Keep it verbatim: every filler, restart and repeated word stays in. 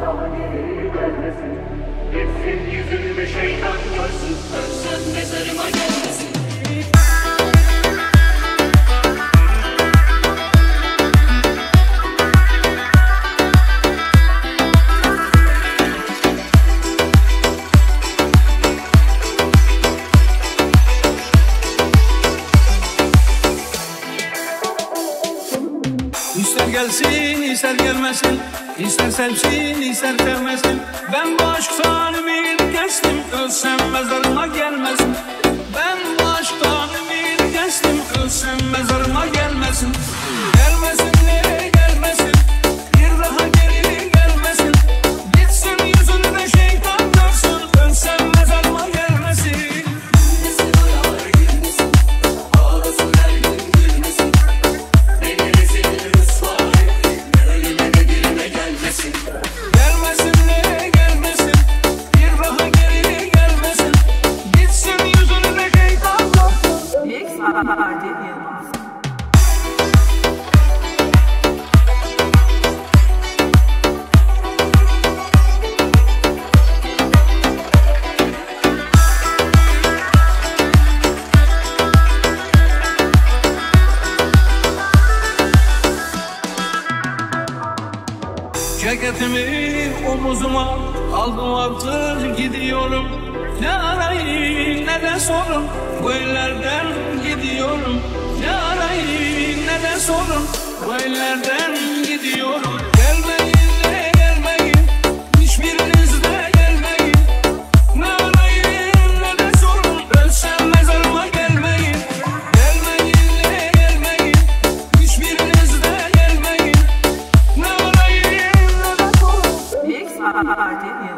daha geri gelmesin. Gitsin yüzünü şeytan görsün, ölsem mezarıma gelmesin. İster gelsin, ister gelmesin, ister sevsin, ister sevmesin. Ben bu aşktan ümit kestim, ölsem mezarıma gelmesin. Ben bu aşktan ümit kestim, ölsem mezarıma gelmesin. Gelmesin ne gelmesin, bir daha geri gelmesin. Gitsin yüzünü de şeytan görsün, ölsem mezarıma gelmesin. Gülmesin oralar gülmesin, ağlasın her gün gülmesin. Beni rezil rüsva etti, ne ölüme ne dirime gelmesin. Gelmesin ne gelmesin, bir daha geri gelmesin. Gitsin yüzünü de şeytan görsün. Mix Ferdi Yılmaz. Ceketimi omuzuma aldım artık gidiyorum. Ne arayayım ne de sorun, bu ellerden gidiyorum. Ne arayayım ne de sorun, bu ellerden gidiyorum. Gelmeyin de gelmeyin, hiçbiriniz de gelmeyin. Ne arayayım ne de sorun, ölsem mezarıma gelmeyin. Gelmeyin de gelmeyin, hiçbiriniz de gelmeyin. Ne arayayım ne de sorun. Mix Ferdi Yılmaz.